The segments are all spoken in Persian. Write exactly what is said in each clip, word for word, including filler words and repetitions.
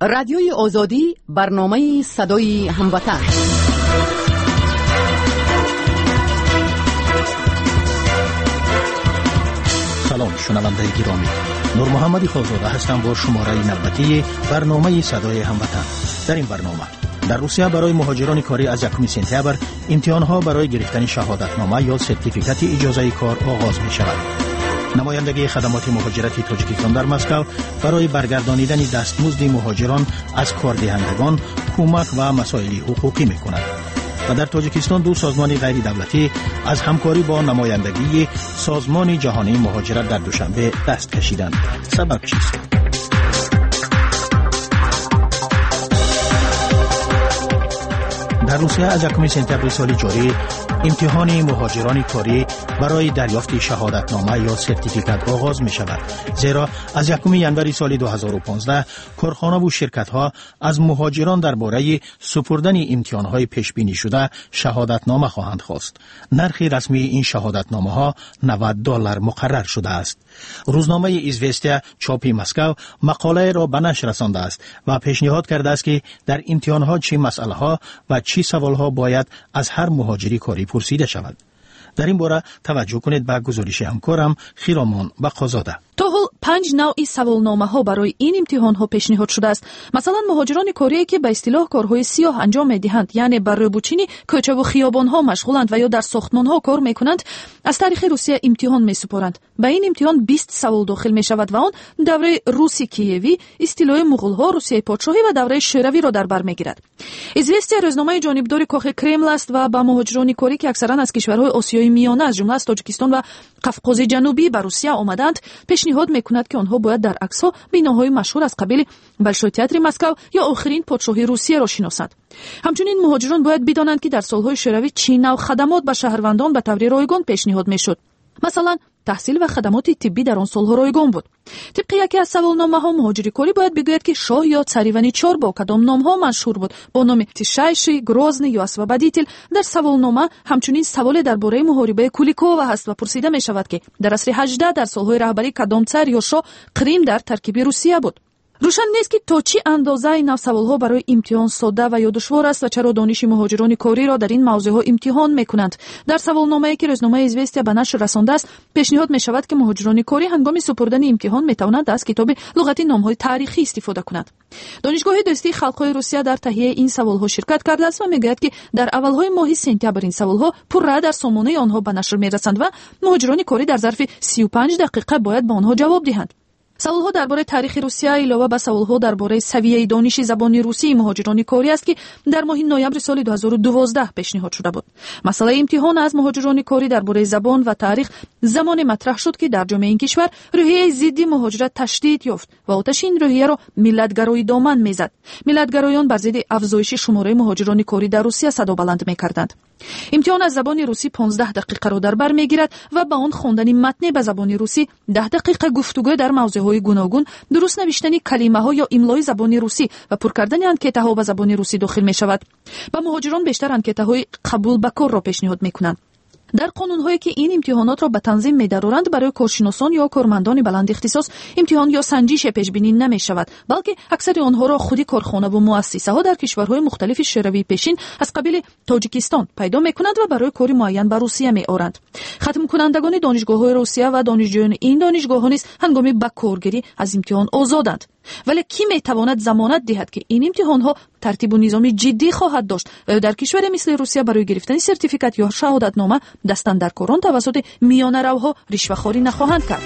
رادیوی آزادی، برنامه صدای هموطن. سلام شنونده گرامی، نور محمدی خالزاده هستم با شماره نوبتی برنامه صدای هموطن. در این برنامه در روسیه برای مهاجران کاری از یکم سپتامبر امتحان‌ها برای گرفتن شهادتنامه یا سرتیفیکات اجازه کار آغاز می شود. نمایندگی خدمات مهاجرتی تاجیکستان در مسکو برای برگردانیدن دستمزد مهاجران از کاردهندگان کمک و مسائل حقوقی می کند. و در تاجیکستان دو سازمان غیر دولتی از همکاری با نمایندگی سازمان جهانی مهاجرت در دوشنبه دست کشیدند. سبب چیست؟ در روسیه از یکم سپتامبر سال جاری امتحان مهاجران کاری برای دریافت شهادتنامه یا سرتیفیکات آغاز می شود. زیرا از یکم ژانویه سال دو هزار و پانزده کارخانه و شرکت ها از مهاجران درباره سپردن امتحان های پیش بینی شده شهادتنامه خواهند خواست. نرخ رسمی این شهادتنامه ها نود دلار مقرر شده است. روزنامه ایزوستیا چاپی مسکو مقاله را به نشر رسانده است و پیشنهاد کرده است که در امتحان ها چه مسئله ها و چه سوال ها باید از هر مهاجری کاری پرسیده شود. در این باره توجه کنید به گزارش همکارم خیرامان بقازاده. تا حال پنج نوع سوالنامه ها برای این امتحان ها پیشنهاد شده است. مثلا مهاجران کاری که به اصطلاح کارهای سیاه انجام میدهند، یعنی بر روبوچینی کوچه و خیابان ها مشغولند و یا در ساختمان ها کار میکنند، از طریق روسیه امتحان میسپارند. به این امتحان بیست سوال داخل می شود و آن دوره روسی کیوی، استیلای مغول ها، روسیه پادشاهی و دوره شوروی را در بر میگیرد. ایزوستیا روزنامه جانبدار کاخ کرمل است و با مهاجران کاری که اکثرا از کشورهای آسیای میانه از جمله از تاجیکستان و قفقاز جنوبی به روسیه آمدند پیشنهاد میکند که آنها باید در عکس‌ها بناهای مشهور از قبیل بلشوی تئاتر مسکو یا آخرین پادشاهی روسیه را شناسند. همچنین مهاجران باید بدانند که در سالهای شوروی چه نوع خدمات به شهروندان به طور رایگان پیشنهاد میشد. مثلا تحصیل و خدمات طبی در آن سالها رایگان بود. طبق یکی از سوالنامه‌ها مهاجری کاری باید بگوید که شاه یا царевна با کدام نام‌ها مشهور بود. با نام تیشایشی، گروزنی یا освободитель. در سوالنامه همچنین سوال درباره محاربه کولیکووا هست و پرسیده می شود که در عصر هجده در سالهای رهبری کدام цар یا شاه قریم در ترکیب روسیه بود. روشن نیست که تا چه اندازه این سوالها برای امتحان ساده و یا دشوار است و چرا دانش مهاجران کاری را در این موضوعها امتحان میکنند. در سوالنامه‌ای که روزنامه ایزوستیا به نشر رسانده است پیشنهاد می شود که مهاجران کاری هنگام سپردن امتحان می توانند از کتاب لغتی نام‌های تاریخی استفاده کنند. دانشگاه دوستی خلق‌های روسیه در تهیه این سوالها شرکت کرده است و میگوید که در اول‌های ماه سپتامبر این سوالها پررا در سامانه آنها به نشر میرسند و مهاجران کاری در ظرف سی و پنج دقیقه باید به آنها جواب دهند. سوالها درباره تاریخ روسیه علاوه بر سوالها درباره سویه دانش زبان روسی مهاجران کاری است که در ماه نوامبر سال دو هزار و دوازده پیشنهاد شده بود. مسئله امتحان از مهاجران کاری درباره زبان و تاریخ زمان مطرح شد که در جامعه این کشور روحیه ضد مهاجرت تشدید یافت و آتش این روحیه را ملت‌گرایی دامن میزد. ملت‌گرایان بر ضد افزایش شماره مهاجران کاری در روسیه صدا بلند میکردند. امتحان از زبان روسی پانزده دقیقه را در بر میگیرد و با آن خواندن متن به زبان روسی، ده دقیقه گفتگو در موضوعهای گوناگون، درست نوشتن کلمه‌ها یا املای زبان روسی و پر کردن انکته‌ها به زبان روسی داخل می شود. و مهاجران بیشتر انکته‌های قبول به کار را پیشنهاد می‌کنند. در قانون‌هایی که این امتحانات را به تنظیم می‌دارند برای کارشناسان یا کارمندان بلند اختصاص امتحان یا سنجش پیش‌بینی نمی‌شود، بلکه اکثر آنها را خودی کارخانه و مؤسسه‌ها در کشورهای مختلف شوروی پیشین از قبیل تاجیکستان پیدا می‌کنند و برای کاری معین به روسیه می‌آورند. ختم کنندگان دانشگاه‌های روسیه و دانشجویان این دانشگاه‌ها نیز هنگام به کارگیری از امتحان آزادند. ولی کی میتواند ضمانت دهد که این امتحان‌ها ترتیب و نظام جدی خواهد داشت و در کشوری مثل روسیه برای گرفتن سرتیفیکات یا شهادتنامه دستاندرکاران توسط میانه‌روها رشوه‌خواری نخواهند کرد؟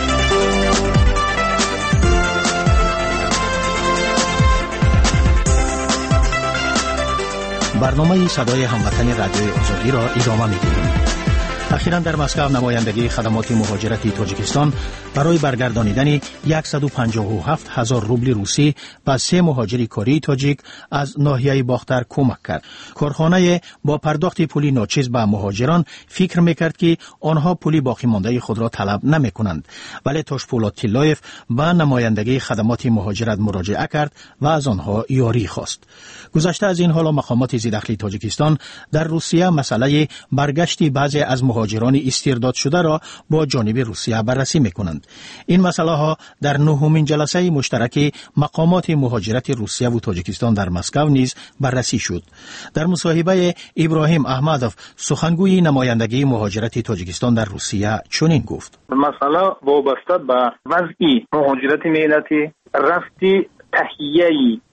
برنامه صدای هموطن رادیوی آزادی را ادامه می‌دهیم. اخیراً در مسکو نمایندگی خدمات مهاجرتی تاجیکستان برای برگردانیدن صد و پنجاه و هفت هزار روبل روسی به سه مهاجر کاری تاجیک از ناحیه باختر کمک کرد. کارخانه با پرداخت پولی ناچیز به مهاجران فکر میکرد که آنها پولی باقی مانده خود را طلب نمیکنند، ولی تاشپولات تیلایف به نمایندگی خدمات مهاجرت مراجعه کرد و از آنها یاری خواست. گذشته از این حالا مقامات ضد دخلی تاجیکستان در روسیه مسئله برگشت بعضی از مهاجران مهاجران استرداد شده را با جانب روسیه بررسی میکنند. این مسئله ها در نهمین جلسه مشترک مقامات مهاجرت روسیه و تاجیکستان در مسکو نیز بررسی شد. در مصاحبه ابراهیم احمدوف سخنگوی نمایندگی مهاجرت تاجیکستان در روسیه چنین گفت: مسئله وابسته به وضع مهاجرت ملتی رفتی تهیه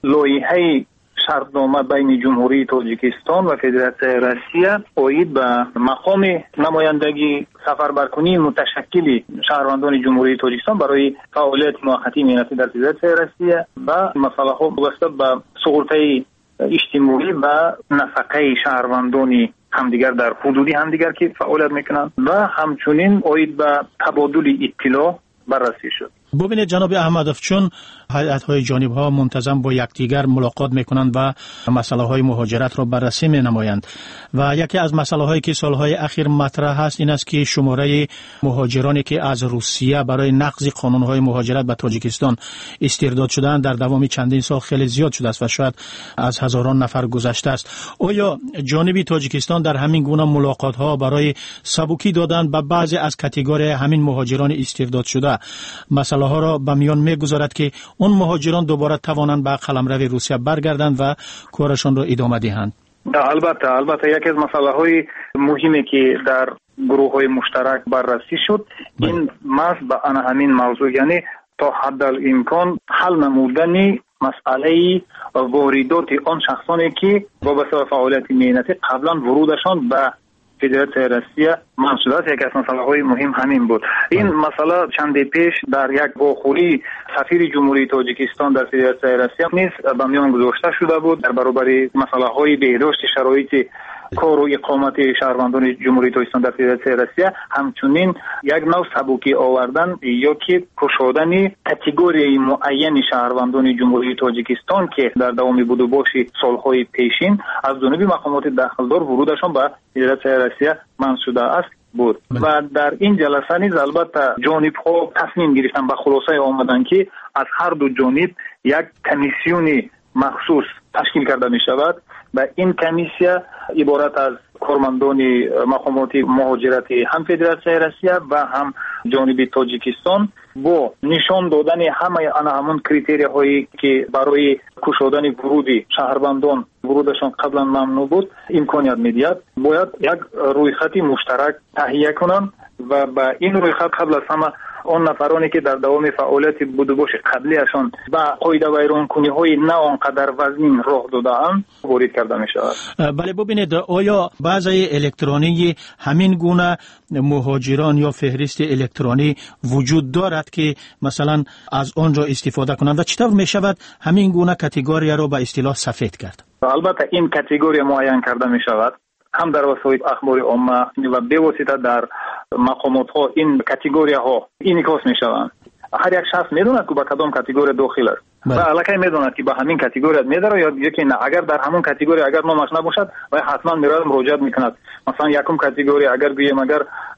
لایحه شرطنامه بین جمهوری تاجیکستان و فدراسیون روسیه اوید به مقام نمایندگی سفربرکنی متشکل شهروندان جمهوری تاجیکستان برای فعالیت موقتی ملتی در فدراسیون روسیه و مسئله ها وابسته به سقوطی اجتماعی و نفقه شهروندان همدیگر در حدودی همدیگر که فعالیت میکنند و همچنین اوید به تبادل اطلاع بررسی شد. ببینید جناب احمدوف، چون هیئت‌های جانب‌ها منتظم با یکدیگر ملاقات می‌کنند و مسائل مهاجرت را بررسی می‌نمایند و یکی از مسائل‌هایی که سال‌های اخیر مطرح است این است که شماره مهاجرانی که از روسیه برای نقض قانون‌های مهاجرت به تاجیکستان استرداد شدند در دوام چندین سال خیلی زیاد شده است و شاید از هزاران نفر گذشته است. آیا جانب تاجیکستان در همین گونه ملاقات‌ها برای سبکی دادن به بعضی از کاتگوری همین مهاجران استرداد شده مسائل ها را به میان میگذارد که اون مهاجران دوباره توانند به قلمرو روسیه برگردند و کارشان را ادامه دهند؟ البته البته یکی از مسائل های مهمی که در گروه های مشترک بررسی شد بله. این محض به آن همین موضوع، یعنی تا حد الامکان حل نمودن مسئله واردات آن شخصانی که وابسته به فعالیت مهنتی قبلا ورودشان به فدراسیون روسیه منع شده است. یکی از مسائل مهم همین بود. این مسئله چند پیش در یک واخوری سفیر جمهوری تاجیکستان در فدراسیون روسیه نیز به میان گذاشته شده بود در برابر مسئله های بهداشت شرایط کار و اقامت شهروندان جمهوری تاجیکستان در فدراسیون روسیه، همچنین یک نوع سبکی آوردن یا که کشادن کاتگوری معین شهروندان جمهوری تاجیکستان که در دوام بود و باشی سالهای پیشین از جانب مقامات داخلدار ورودشان به فدراسیون روسیه منع شده است بود و در این جلسه نیز البته جانب‌ها تصمیم گرفتن به خلاصه آمدن که از هر دو جانب یک کمیسیون مخصوص تشکیل کرده می شود و این کمیسیون عبارت از کارمندان مقامات مهاجرت هم فدراسیون روسیه و هم جانب تاجیکستان با نشان دادن همه آن همون کریتری هایی که برای کشادن ورود شهروندان ورودشان قبلا ممنوع بود امکانیت میدهد باید یک رویخط مشترک تهیه کنند و با این رویخط قبل از همه آن نفرانی که در دوام فعالیت بودوباش قبلیشان و قاعده ویرانکنی های نه آنقدر وزین راه داده‌اند وارد کرده می شود. بله ببینید، آیا بعضی الکترونی همین گونه مهاجران یا فهرست الکترونی وجود دارد که مثلا از آن را استفاده کنند و چطور می شود همین گونه کاتگوری را به اصطلاح سفید کرد؟ البته این کاتگوری معین کرده می شود هم در وسایل اخبار عامه و به واسطه در مقامات ها این کاتگوری ها انعکاس می شوند. هر یک شخص میدوند که به کدام کاتگوری داخل است و الکی میدوند که به همین کاتگوری میداره یا یکی نه. اگر در همون کاتگوری اگر نامش نباشد و حتما میراد مراجعت میکند. مثلا یکم کاتگوری اگر بگیم اگر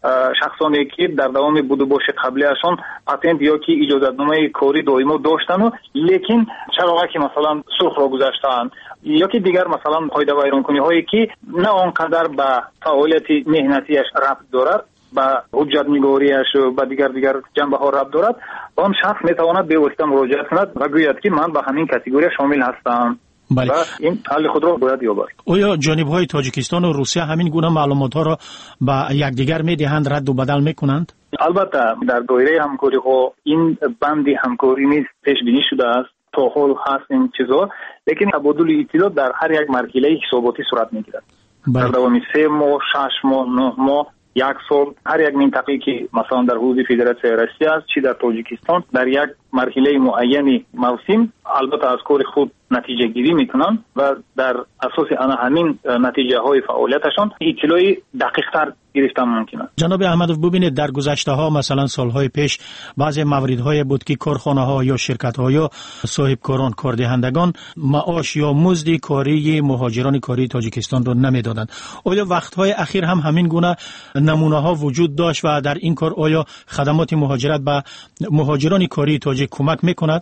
شخصانی که در دوام بودوباش قبلیشان پاتنت یا که اجازهنامه کاری دائما داشتن و لیکن چراغی که مثلا سرخ را گذاشتن یا که دیگر مثلا قاعده ویرانکنی هایی که نه آنقدر به فعالیت مهنتیش ربط دارد با حجت نگاریش و با دیگر دیگر جنبه ها ربط دارد، آن شخص میتواند به واسطه مراجعت کند و گوید که من به همین کاتگوری شامل هستم. بله. و این حل خود را باید یابد. آیا جانب‌های تاجیکستان و روسیه همین گونه معلومات ها را به یکدیگر میدهند، رد و بدل میکنند؟ البته در دایره همکاری ها این بندی همکاری نیز پیش بینی شده است، تا حال هست این چیزا، لیکن تبادل اطلاعات در هر یک مرحله حساباتی صورت میگیرد. در دوام سه ماه، شش ماه، نه ماه، یک سال هر یک منطقه‌ای که مثلا در حوزه فدراسیون روسیه است چی در تاجیکستان در یک مرحله معینی موسم البته از کار خود نتیجه گیری میکنن و در اساس آن همین نتیجه های فعالیتشان اطلاعی دقیق تر گرفتن ممکنه. جناب احمدوف، ببینید در گذشته ها مثلا سالهای پیش بعضی مواردهای بود که کارخانه ها یا شرکت ها یا صاحب کاران کاردهندگان معاش یا مزد کاری مهاجران کاری تاجیکستان رو نمیدادند. آیا وقتهای اخیر هم همین گونه نمونه ها وجود داشت و در این کار آیا خدمات مهاجرت به مهاجران کاری تاجیک کمک میکند؟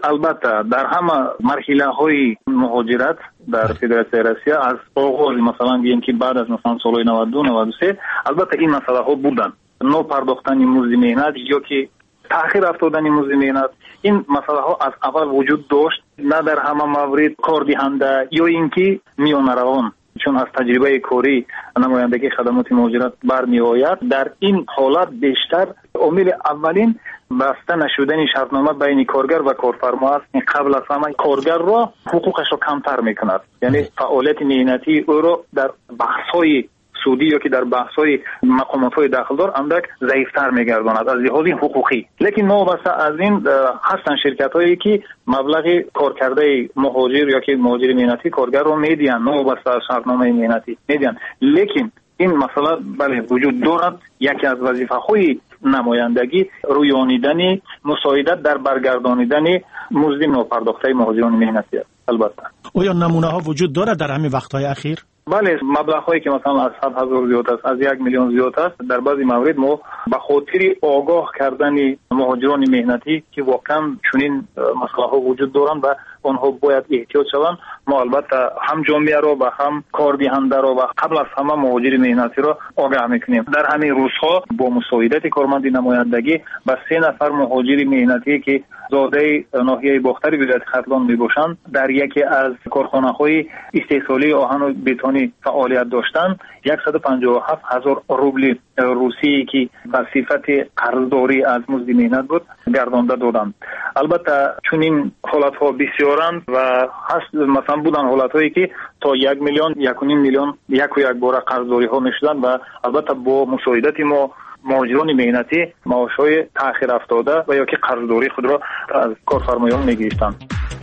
البته در همه مرحله های مهاجرت در فدراسیون روسیه از آغاز مثلا بگیم که بعد از مثلا سالهای نود و دو نود و سه البته این مسئله ها بودن، نو پرداختن مزد مهنت یا که تأخیر افتادن مزد مهنت، این مسئله ها از اول وجود داشت، نه در همه مورد کار دهنده یا اینکه میانه روان، چون از تجربه کاری نمایندگی خدمات مهاجرت برمی آید. در این حالت بیشتر عامل اولین بسته نشدن شرطنامه بین کارگر و کارفرما است. این قبل از همه کارگر را حقوقش را کمتر میکند، یعنی فعالیت مهنتی او را در بحث‌های سودی یا که در بحث‌های مقامات‌های داخلدار اندک ضعیف‌تر می‌گرداند از لحاظ حقوقی. لیکن وابسته از این هستن شرکت‌هایی که مبلغ کارکرده مهاجر یا که مهاجر مهنتی کارگر رو میدین، وابسته از شرطنامه مهنتی میدین. لیکن این مسئله بله وجود دارد. یکی از وظیفه‌های نمایندگی رویانیدن مساعدت در برگردانیدن مزد ناپرداخته مهاجران مهنتی است. البته آیا نمونه ها وجود دارد در همین وقت‌های اخیر؟ بله، مبلغ‌هایی که مثلا از صد هزار زیاد است، از یک میلیون زیاد است، در بعضی موارد ما به خاطر آگاه کردن مهاجران مهنتی که واقعا چنین مسائل وجود دارند و آنها باید احتیاط شوند، ما البته هم جامعه را و هم کاردهنده را و قبل از همه مهاجر مهنتی را آگاه میکنیم. در همین روزها با مساعدت کارمند نمایندگی به سه نفر مهاجر مهنتی که زاده ناحیه باختر ولایت ختلان میباشند در یکی از کارخانه‌های استحصالی آهن و بتونی فعالیت داشتند، صد و پنجاه و هفت هزار روبل روسی که به صفت قرضداری از مزد مهنت بود گردانده دادند. البته چنین حالت‌ها بسیارند و هست، مثلا بودن حالت‌هایی که تا یک میلیون یک و نیم میلیون یک و یک بار قرضداری ها میشدند و البته با مساعدت ما مهاجران مهنتی معاش‌های تأخیر افتاده و یا که قرضداری خود را از کارفرمایان می‌گرفتند.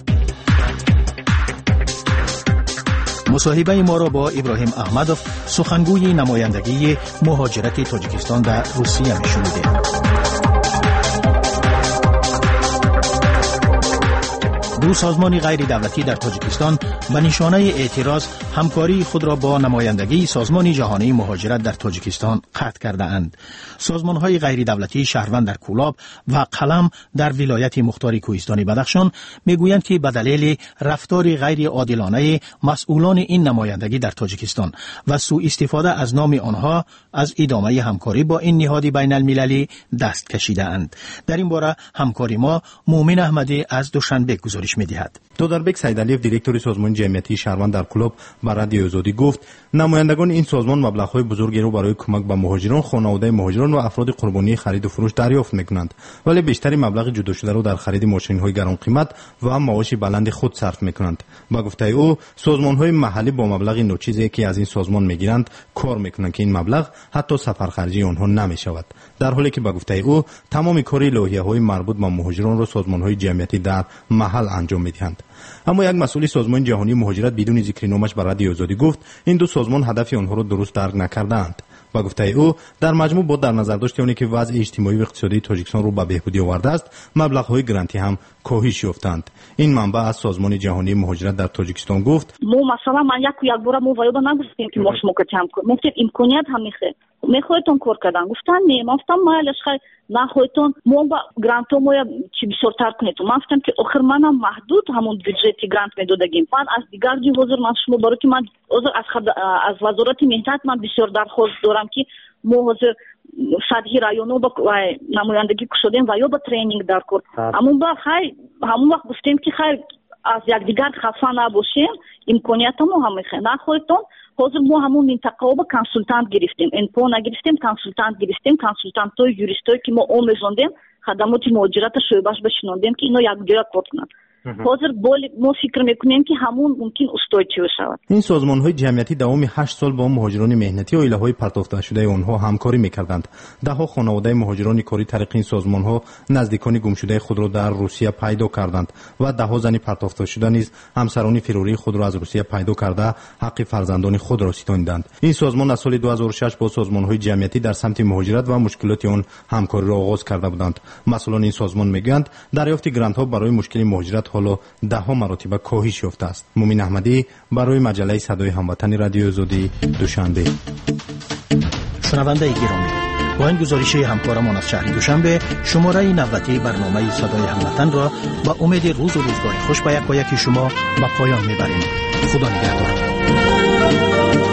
مصاحبه ما را با ابراهیم احمدوف، سخنگوی نمایندگی مهاجرت تاجیکستان در روسیه می‌شنیدید. دو سازمان غیر دولتی در تاجیکستان به نشانه اعتراض همکاری خود را با نمایندگی سازمان جهانی مهاجرت در تاجیکستان قطع کرده اند. سازمان های غیر دولتی شهروند در کولاب و قلم در ولایت مختار کوهستانی بدخشان میگویند که به دلیل رفتار غیر عادلانه مسئولان این نمایندگی در تاجیکستان و سوء استفاده از نام آنها از ادامه همکاری با این نهاد بین المللی دست کشیده اند. در این باره همکاری ما مومن احمدی از دوشنبه گزارش می‌دهد. دودربک سیدعلیف دیرکتور سازمان جمعیتی شهروند در کلوب به رادیو آزادی گفت نمایندگان این سازمان مبلغ‌های بزرگی را برای کمک به مهاجران، خانواده مهاجران و افراد قربانی خرید و فروش دریافت می‌کنند، ولی بیشتری مبلغ جدا شده را در خرید ماشین‌های گران قیمت و معاش بلند خود صرف می‌کنند. با گفته او سازمان‌های محلی با مبلغ ناچیزی که از این سازمان می‌گیرند کار می‌کنند که این مبلغ حتی سفرخرجی آنها نمی‌شود، در حالی که با گفته او تمام کاری لایحه‌های مربوط به مهاجران را سازمان‌های جمعیتی در محل انجام می‌دهند. اما یک مسئول سازمان جهانی مهاجرت بدون ذکر نامش به رادیو آزادی گفت این دو سازمان هدف آنها را درست درک نکردند. با گفته او در مجموع با در نظر داشت اونی که وضع اجتماعی و اقتصادی تاجیکستان رو به بهبودی آورده است، مبلغ‌های گرانتی هم کاهش یافتند. این منبع از سازمان جهانی مهاجرت در تاجیکستان گفت ما مثلا من یک یک بار ما وایو نگفتیم که ما شما کتم کنیم، گفتیم امکانیت هم میخه میخوایتون کار کردن، گفتن نه، ما گفتم مالش خیر نخوایتون ما با گرانتو ما چی بیشتر کنید، ما گفتم که آخر منم محدود همون بودجتی گرانت میدادگیم. من از دیگر جو حضور من شما برای که من از خد... از وزارت مهنت من بسیار درخواست دارم که ما حاضر سطحی رایونو با نمایندگی شدیم و یا با ترینینگ در کار همون با خیر همون وقت گفتیم که خیر از یک دیگر خفا نباشیم، امکانیت ما هم میخه نخوایتون. حاضر ما همون منطقه با کنسولتانت گرفتیم، انپو نگرفتیم، کنسولتانت گرفتیم، کنسولتانت های یوریستایی که ما آموزاندیم، خدمات مهاجرت شعبه‌اش بشناندیم که اینا یک جای کار کنند. حاضر بول ما فکر میکنیم که همون ممکن استوایچو شود. این سازمان‌های جمعیتی دوام هشت سال با مهاجران مهنتی و ایله‌های پرتافته شده آنها همکاری می‌کردند. ده‌ها خانواده مهاجران کاری طریق این سازمان‌ها نزدیکان گمشده خود را در روسیه پیدا کردند و ده‌ها زن پرتافته شده نیز همسران فروری خود را از روسیه پیدا کرده حق فرزندان خود را ستاندند. این سازمان از سال دو هزار و شش با سازمان‌های جمعیتی در سمت مهاجرت و مشکلات آن همکاری را آغاز کرده بودند. مسئولان این سازمان می‌گویند دریافت گرانت‌ها برای مشکل مهاجرت حالا ده ها مراتب کاهش یافته است. مومن احمدی برای مجله صدای هموطن رادیو آزادی دوشنبه. شنونده گرامی، با این گزارش همکارمان از شهر دوشنبه شماره نوبتی برنامه صدای هموطن را با امید روز و روزگار خوش به یک و یکی شما به پایان میبریم. خدا نگهدار.